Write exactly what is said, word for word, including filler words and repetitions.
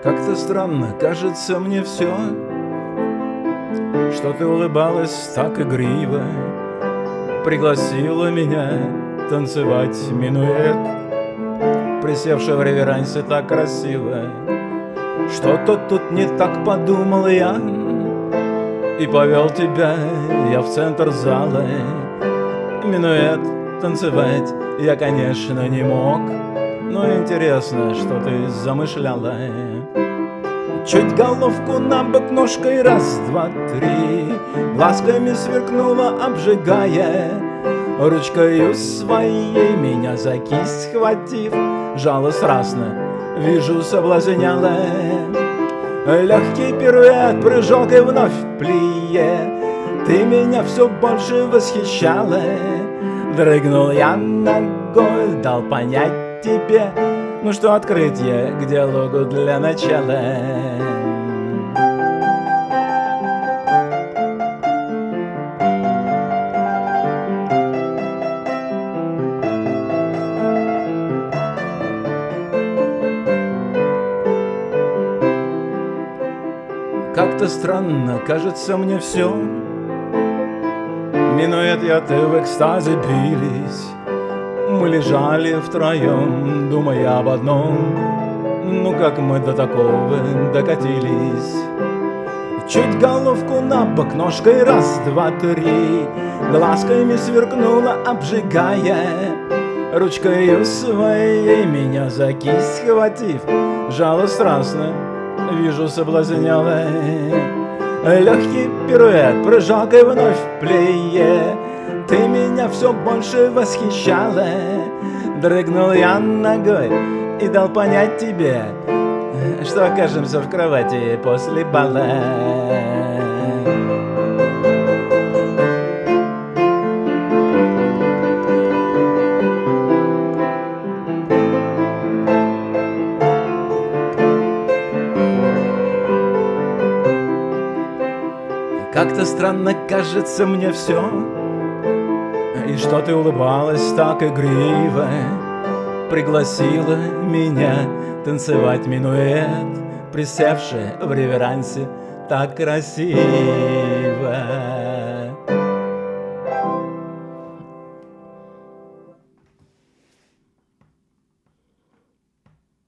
Как-то странно кажется мне все, что ты улыбалась так игриво, пригласила меня танцевать минуэт, присевшая в реверансе так красиво. Что-то тут не так, подумал я, и повел тебя я в центр зала. Минуэт танцевать я, конечно, не мог, но интересно, что ты замышляла. Чуть головку на бок ножкой, раз, два, три, глазками сверкнула, обжигая, ручкою своей меня за кисть схватив, жало страстно, вижу, соблазняла. Легкий пируэт, прыжок и вновь плие, ты меня все больше восхищала. Дрыгнул я ногой, дал понять тебе, ну что, открытие к диалогу для начала. Как-то странно кажется мне все. Минуэт и ты в экстазе бились. Мы лежали втроем, думая об одном. Ну как мы до такого докатились? Чуть головку на бок ножкой, раз, два, три, глазками сверкнула, обжигая, ручкою своей меня за кисть схватив, жало страстно, вижу, соблазняла. Легкий пируэт, прыжок и вновь плее, ты меня все больше восхищала. Дрыгнул я ногой и дал понять тебе, что окажемся в кровати после бала. Как-то странно кажется мне все, и что ты улыбалась так игриво, пригласила меня танцевать минуэт, присевшая в реверансе так красиво.